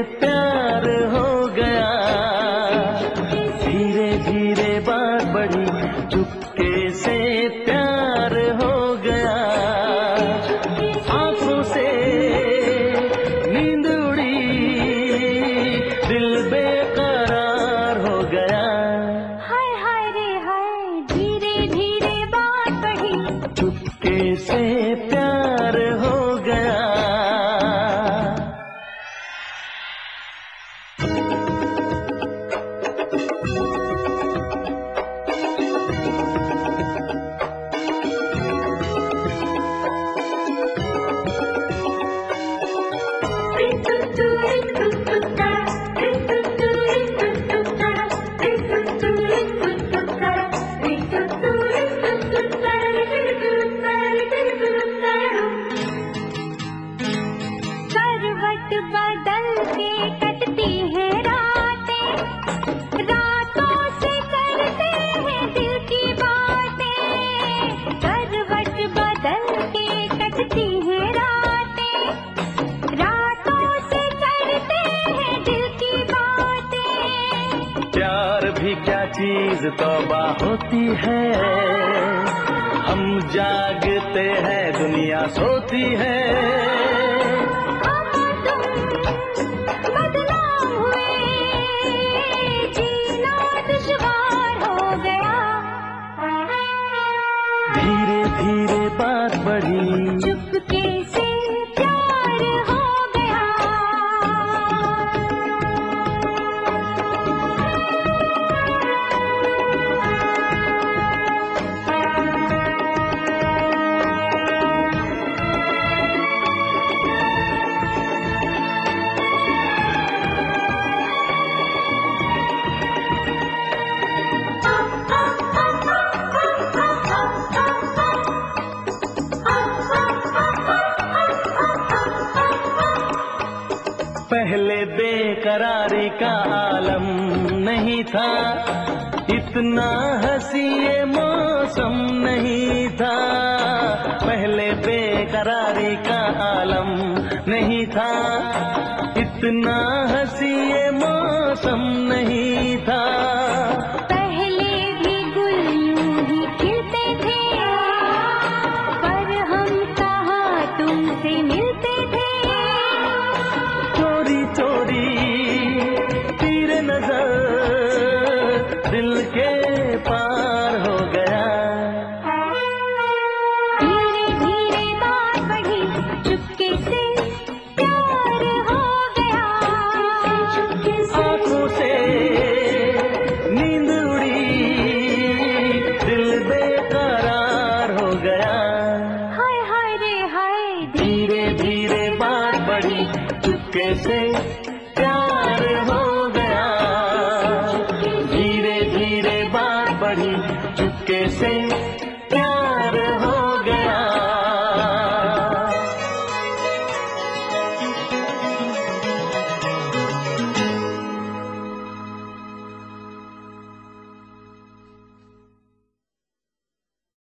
प्यार हो गया। धीरे धीरे बात बढ़ी, चुपके से प्यार हो गया। आंखों से नींद उड़ी, दिल बेकरार हो गया। हाय हाय रे हाय, धीरे धीरे बात बढ़ी, चुपके से प्यार हो गया। करवट बदल के कटती है रातें, रातों से करते हैं दिल की बातें। करवट बदल के कटती है रातें, रातों से करते हैं दिल की बातें। प्यार भी क्या चीज तौबा होती है, हम जागते हैं दुनिया सोती है। बदनाम हुए, जीना दुश्वार हो गया। धीरे धीरे बात बढ़ी, चुपके से प्यार हो गया। पहले बेकरारी का आलम नहीं था, इतना हंसी ये मौसम नहीं था। पहले बेकरारी का आलम नहीं था, इतना हंसी ये मौसम नहीं था। पहले भी गुल यूं ही खिलते थे, पर हम कहाँ तुमसे मिलते थे। चोरी चोरी तेरे नजर दिल के पार हो गया। धीरे धीरे बात बढ़ी, चुपके से प्यार हो गया। आंखों से नींद उड़ी, दिल बेकरार हो गया। हाय हाय रे हाय, धीरे धीरे बात बढ़ी, चुपके से प्यार हो गया। धीरे धीरे बात बढ़ी, चुपके से